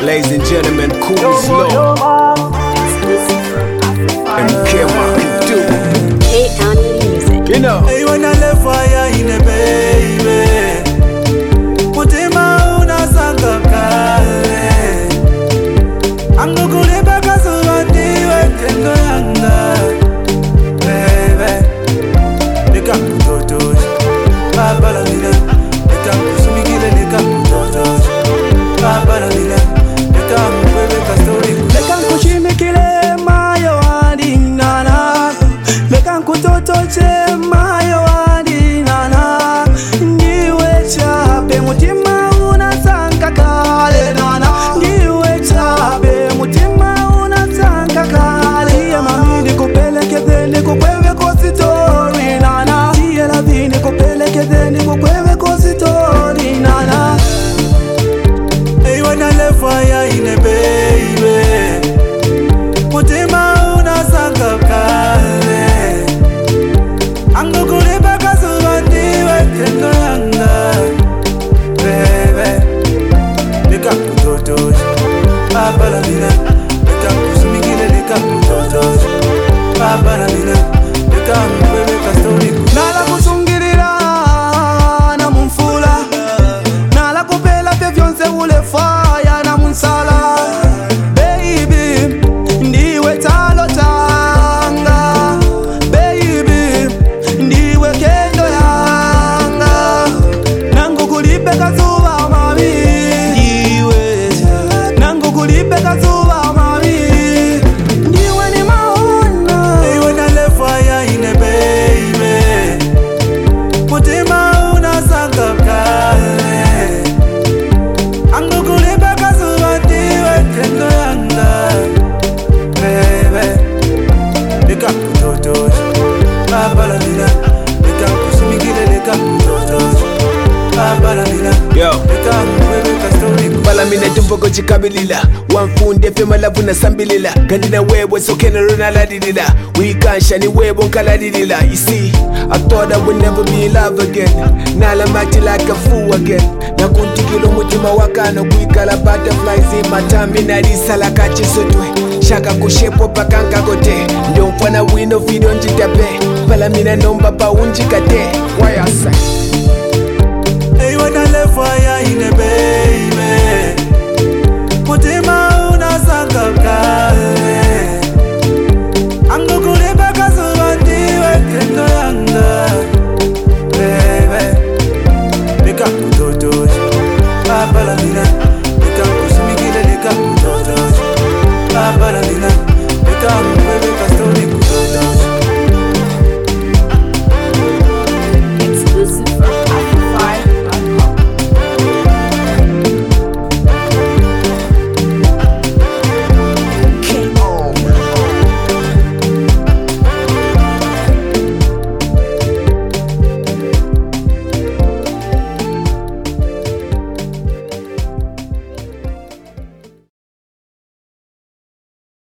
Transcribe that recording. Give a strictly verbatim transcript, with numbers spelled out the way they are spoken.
Ladies and gentlemen, cool is low. M K what you do. Hey, Annie Music. You know. Hey, when I left fire in a baby, mutima unasanga kale. Angu kulipa kasuwandi wekendo yanga. Baby, nika kutotosh. Baba la nina, nika kusumikile nika kutotosh. Baba la nina, nika mkwebe kastori. Nika kushimikile mayo adi nana. Nika kutotoche mayo adi nana. Ndiwe chape mutima unasanga kale nana. Ndiwe chape mutima unasanga kale. Ya mami nikupeleke dheni kukwewe kositori nana. Tiye la vini kupeleke dheni kukwewe kositori nana. Hey, when I left fire in a baby, mutima unasanga kale. Angu kulipa kasuwandi wekendo yanga. Baby, nika kutotosh. Baba la nina, nika kusumikile nika kutotosh. Baba la nina, nika mkwebe kastori. Nala kusungirira na mumfula. Nala kupela te vyonse ule fire na munsala. Baby, ndiwe talo tanga. Baby, ndiwe kendo yanga. Nangu kulipe kazuwa mami. Ndiwe nangu kulipe kazuwa mami. Ndiwe ni maona. Hey, when I left fire in a baby, mutima unasanga kale. Angu kulipa kasuwandi wekendo yanga. Baby, nika kutotosh. Baba la nina, nika kusumikile nika kutotosh. Baba la nina, Yo. nika mkwebe kastori. Palamine tumboko chikabilila Wanfunde fema lavu na sambilila Gandina webo sokena rona ladidila Wikansha ni webo nkaladidila You see, I thought I would never be in love again Nala mati like a fool again Na kuntikilo mutima wakano Kuikala butterflies in my tummy Na risala kachi sotwe Shaka kushepo pakanka kote Ndio mfana wino video njitape Palamine nomba pa unjikate Why I say Hey, when I left fire in a baby, mutima unasanga kale. Angu kulipa kasuwandi wekendo yanga. Baby, nika kutotosh. Baba la nina,